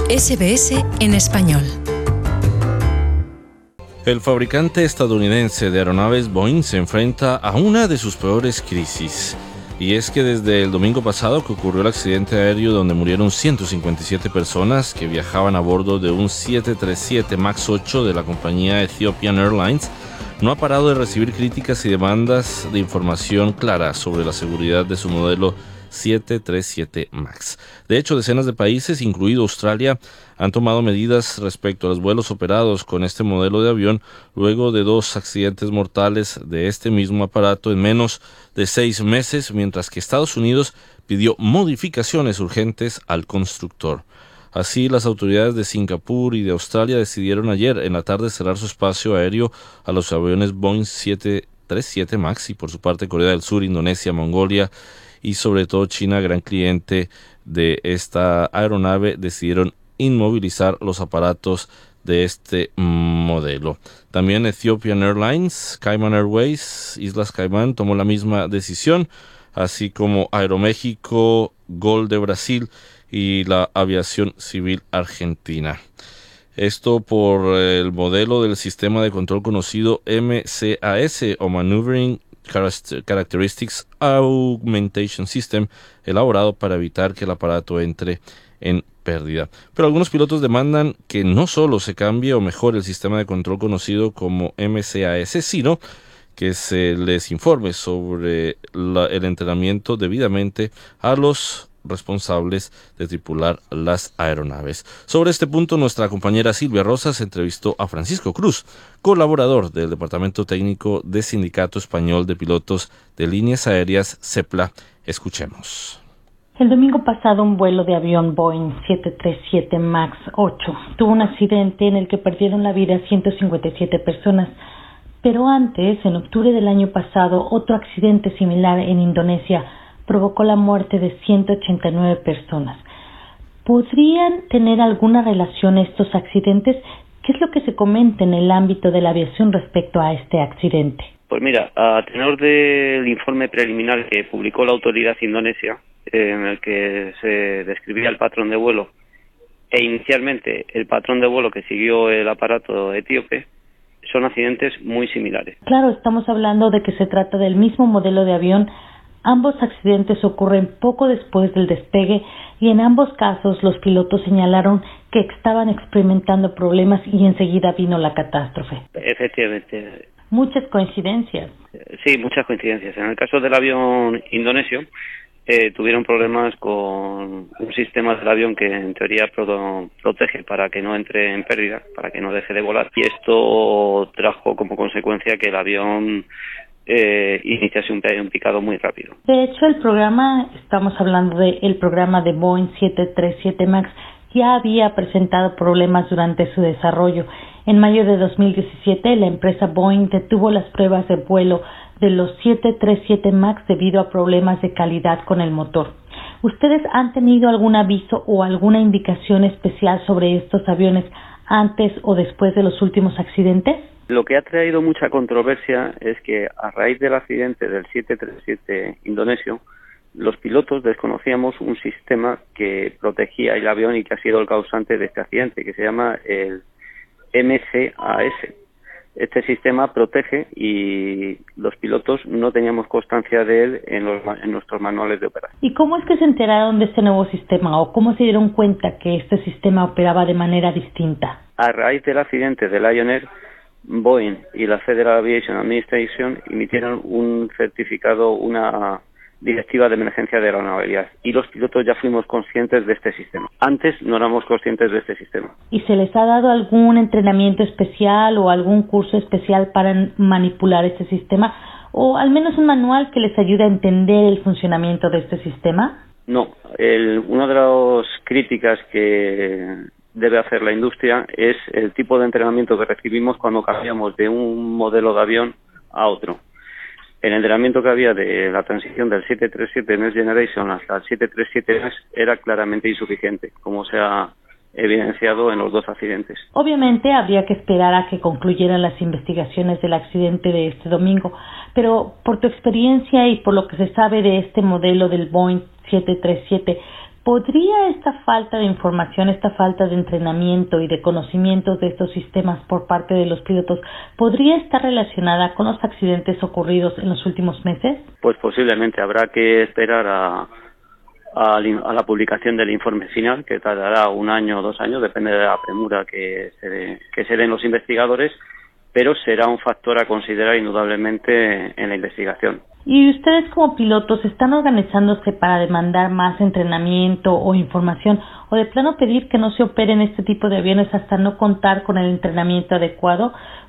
SBS en español. El fabricante estadounidense de aeronaves Boeing se enfrenta a una de sus peores crisis. Y es que desde el domingo pasado que ocurrió el accidente aéreo donde murieron 157 personas que viajaban a bordo de un 737 MAX 8 de la compañía Ethiopian Airlines, no ha parado de recibir críticas y demandas de información clara sobre la seguridad de su modelo 737 MAX. De hecho, decenas de países, incluido Australia, han tomado medidas respecto a los vuelos operados con este modelo de avión luego de 2 accidentes mortales de este mismo aparato en menos de 6 meses, mientras que Estados Unidos pidió modificaciones urgentes al constructor. Así, las autoridades de Singapur y de Australia decidieron ayer en la tarde cerrar su espacio aéreo a los aviones Boeing 737 MAX y por su parte Corea del Sur, Indonesia, Mongolia y sobre todo China, gran cliente de esta aeronave, decidieron inmovilizar los aparatos de este modelo. También Ethiopian Airlines, Cayman Airways, Islas Caimán tomó la misma decisión, así como Aeroméxico, Gol de Brasil y la Aviación Civil Argentina. Esto por el modelo del sistema de control conocido MCAS o Maneuvering Characteristics Augmentation System, elaborado para evitar que el aparato entre en pérdida. Pero algunos pilotos demandan que no solo se cambie o mejore el sistema de control conocido como MCAS, sino que se les informe sobre el entrenamiento debidamente a los responsables de tripular las aeronaves. Sobre este punto, nuestra compañera Silvia Rosas entrevistó a Francisco Cruz, colaborador del Departamento Técnico de Sindicato Español de Pilotos de Líneas Aéreas, CEPLA. Escuchemos. El domingo pasado, un vuelo de avión Boeing 737 MAX 8 tuvo un accidente en el que perdieron la vida 157 personas. Pero antes, en octubre del año pasado, otro accidente similar en Indonesia provocó la muerte de 189 personas. ¿Podrían tener alguna relación estos accidentes? ¿Qué es lo que se comenta en el ámbito de la aviación respecto a este accidente? Pues mira, a tenor del informe preliminar que publicó la autoridad indonesia, en el que se describía el patrón de vuelo e inicialmente el patrón de vuelo que siguió el aparato etíope, son accidentes muy similares. Claro, estamos hablando de que se trata del mismo modelo de avión. Ambos accidentes ocurren poco después del despegue y en ambos casos los pilotos señalaron que estaban experimentando problemas y enseguida vino la catástrofe. Efectivamente. Muchas coincidencias. Sí, muchas coincidencias. En el caso del avión indonesio, tuvieron problemas con un sistema del avión que en teoría protege para que no entre en pérdida, para que no deje de volar. Y esto trajo como consecuencia que el avión iniciase un picado muy rápido. De hecho, estamos hablando del programa de Boeing 737 MAX, ya había presentado problemas durante su desarrollo. En mayo de 2017, la empresa Boeing detuvo las pruebas de vuelo de los 737 MAX debido a problemas de calidad con el motor. ¿Ustedes han tenido algún aviso o alguna indicación especial sobre estos aviones antes o después de los últimos accidentes? Lo que ha traído mucha controversia es que a raíz del accidente del 737 indonesio, los pilotos desconocíamos un sistema que protegía el avión y que ha sido el causante de este accidente, que se llama el MCAS. Este sistema protege y los pilotos no teníamos constancia de él en nuestros manuales de operación. ¿Y cómo es que se enteraron de este nuevo sistema o cómo se dieron cuenta que este sistema operaba de manera distinta? A raíz del accidente del Lion Air, Boeing y la Federal Aviation Administration emitieron un certificado, una directiva de emergencia de aeronavegabilidad y los pilotos ya fuimos conscientes de este sistema. Antes no éramos conscientes de este sistema. ¿Y se les ha dado algún entrenamiento especial o algún curso especial para manipular este sistema o al menos un manual que les ayude a entender el funcionamiento de este sistema? No, una de las críticas que debe hacer la industria es el tipo de entrenamiento que recibimos cuando cambiamos de un modelo de avión a otro. El entrenamiento que había de la transición del 737 Next Generation hasta el 737 MAX era claramente insuficiente, como se ha evidenciado en los 2 accidentes. Obviamente habría que esperar a que concluyeran las investigaciones del accidente de este domingo, pero por tu experiencia y por lo que se sabe de este modelo del Boeing 737, ¿Podría esta falta de información, esta falta de entrenamiento y de conocimientos de estos sistemas por parte de los pilotos, podría estar relacionada con los accidentes ocurridos en los últimos meses? Pues posiblemente habrá que esperar a la publicación del informe final, que tardará 1 año o 2 años, depende de la premura que se den los investigadores, pero será un factor a considerar indudablemente en la investigación. ¿Y ustedes como pilotos están organizándose para demandar más entrenamiento o información, o de plano pedir que no se operen este tipo de aviones hasta no contar con el entrenamiento adecuado?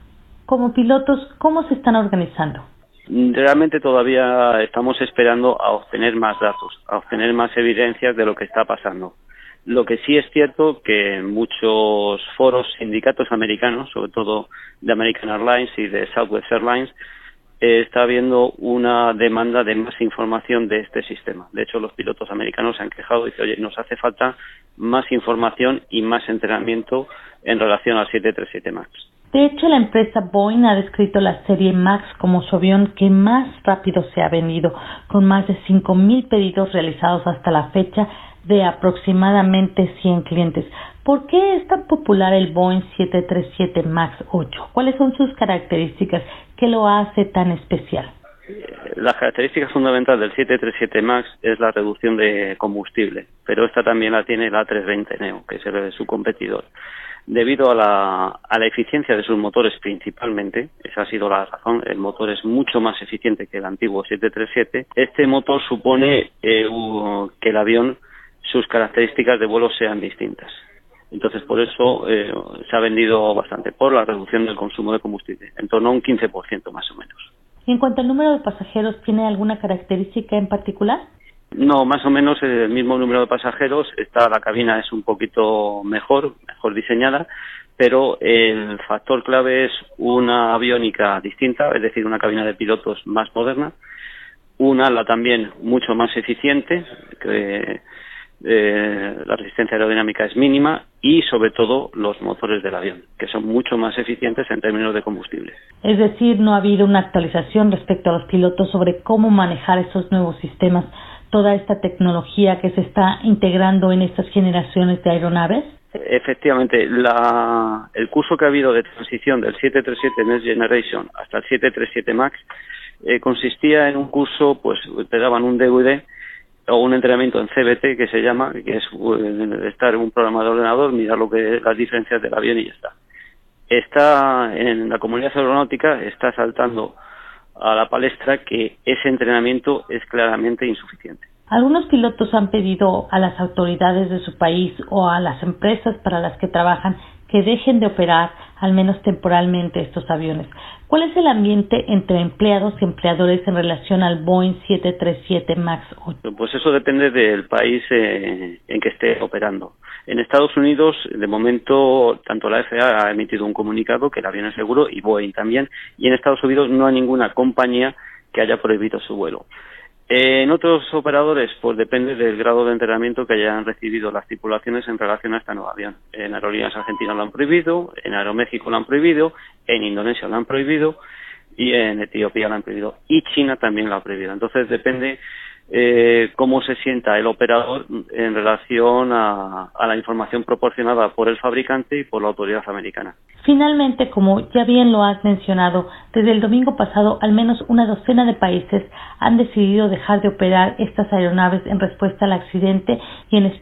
Como pilotos, ¿cómo se están organizando? Realmente todavía estamos esperando a obtener más datos, a obtener más evidencias de lo que está pasando. Lo que sí es cierto que en muchos foros, sindicatos americanos, sobre todo de American Airlines y de Southwest Airlines, está habiendo una demanda de más información de este sistema. De hecho, los pilotos americanos se han quejado y dicen, oye, nos hace falta más información y más entrenamiento en relación al 737 MAX. De hecho, la empresa Boeing ha descrito la serie MAX como su avión que más rápido se ha vendido, con más de 5,000 pedidos realizados hasta la fecha de aproximadamente 100 clientes. ¿Por qué es tan popular el Boeing 737 MAX 8? ¿Cuáles son sus características? ¿Qué lo hace tan especial? Las características fundamentales del 737 MAX es la reducción de combustible, pero esta también la tiene el A320 Neo, que es su competidor. Debido a la eficiencia de sus motores principalmente, esa ha sido la razón, el motor es mucho más eficiente que el antiguo 737, este motor supone que el avión, sus características de vuelo sean distintas. Entonces, por eso se ha vendido bastante, por la reducción del consumo de combustible, en torno a un 15% más o menos. ¿Y en cuanto al número de pasajeros, tiene alguna característica en particular? No, más o menos el mismo número de pasajeros. La cabina es un poquito mejor diseñada, pero el factor clave es una aviónica distinta, es decir, una cabina de pilotos más moderna, un ala también mucho más eficiente, que la resistencia aerodinámica es mínima, y sobre todo los motores del avión, que son mucho más eficientes en términos de combustible. Es decir, no ha habido una actualización respecto a los pilotos sobre cómo manejar esos nuevos sistemas, toda esta tecnología que se está integrando en estas generaciones de aeronaves. Efectivamente, el curso que ha habido de transición del 737 Next Generation hasta el 737 MAX consistía en un curso, pues te daban un DVD o un entrenamiento en CBT, que se llama, que es estar en un programa de ordenador, mirar las diferencias del avión y ya está. En la comunidad aeronáutica está saltando a la palestra que ese entrenamiento es claramente insuficiente. Algunos pilotos han pedido a las autoridades de su país o a las empresas para las que trabajan que dejen de operar, al menos temporalmente, estos aviones. ¿Cuál es el ambiente entre empleados y empleadores en relación al Boeing 737 MAX 8? Pues eso depende del país en que esté operando. En Estados Unidos, de momento, tanto la FAA ha emitido un comunicado que el avión es seguro, y Boeing también, y en Estados Unidos no hay ninguna compañía que haya prohibido su vuelo. En otros operadores, pues depende del grado de entrenamiento que hayan recibido las tripulaciones en relación a este nuevo avión. En Aerolíneas Argentinas lo han prohibido, en Aeroméxico lo han prohibido, en Indonesia lo han prohibido y en Etiopía lo han prohibido. Y China también lo ha prohibido. Entonces depende cómo se sienta el operador en relación a la información proporcionada por el fabricante y por la autoridad americana. Finalmente, como ya bien lo has mencionado, desde el domingo pasado al menos una docena de países han decidido dejar de operar estas aeronaves en respuesta al accidente y en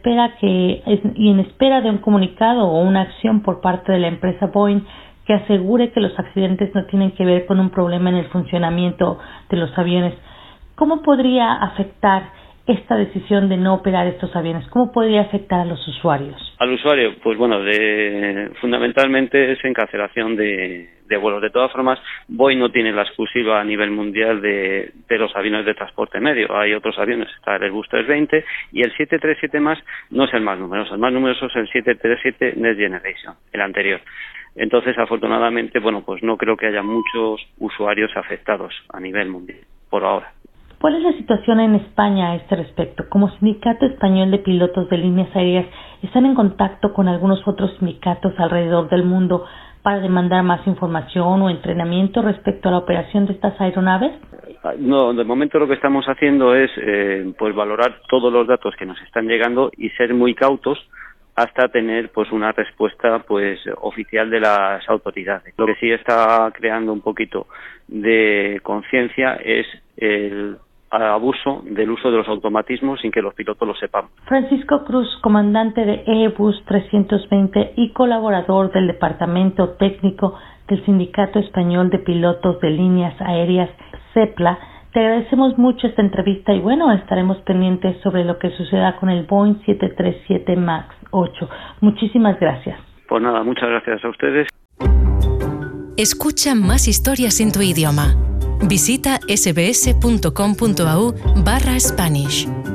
espera de un comunicado o una acción por parte de la empresa Boeing que asegure que los accidentes no tienen que ver con un problema en el funcionamiento de los aviones. ¿Cómo podría afectar esta decisión de no operar estos aviones? ¿Cómo podría afectar a los usuarios? Al usuario, pues bueno, fundamentalmente es en cancelación de vuelos. De todas formas, Boeing no tiene la exclusiva a nivel mundial de los aviones de transporte medio. Hay otros aviones, está el Airbus 320 y el 737 MAX no es el más numeroso. El más numeroso es el 737 Next Generation, el anterior. Entonces, afortunadamente, bueno, pues no creo que haya muchos usuarios afectados a nivel mundial, por ahora. ¿Cuál es la situación en España a este respecto? Como Sindicato Español de Pilotos de Líneas Aéreas, ¿están en contacto con algunos otros sindicatos alrededor del mundo para demandar más información o entrenamiento respecto a la operación de estas aeronaves? No, de momento lo que estamos haciendo es pues valorar todos los datos que nos están llegando y ser muy cautos hasta tener pues una respuesta pues oficial de las autoridades. Lo que sí está creando un poquito de conciencia es el abuso del uso de los automatismos sin que los pilotos lo sepan. Francisco Cruz, comandante de Airbus 320 y colaborador del Departamento Técnico del Sindicato Español de Pilotos de Líneas Aéreas, CEPLA, te agradecemos mucho esta entrevista y bueno, estaremos pendientes sobre lo que suceda con el Boeing 737 MAX 8. Muchísimas gracias. Pues nada, muchas gracias a ustedes. Escucha más historias en tu idioma. Visita sbs.com.au/Spanish.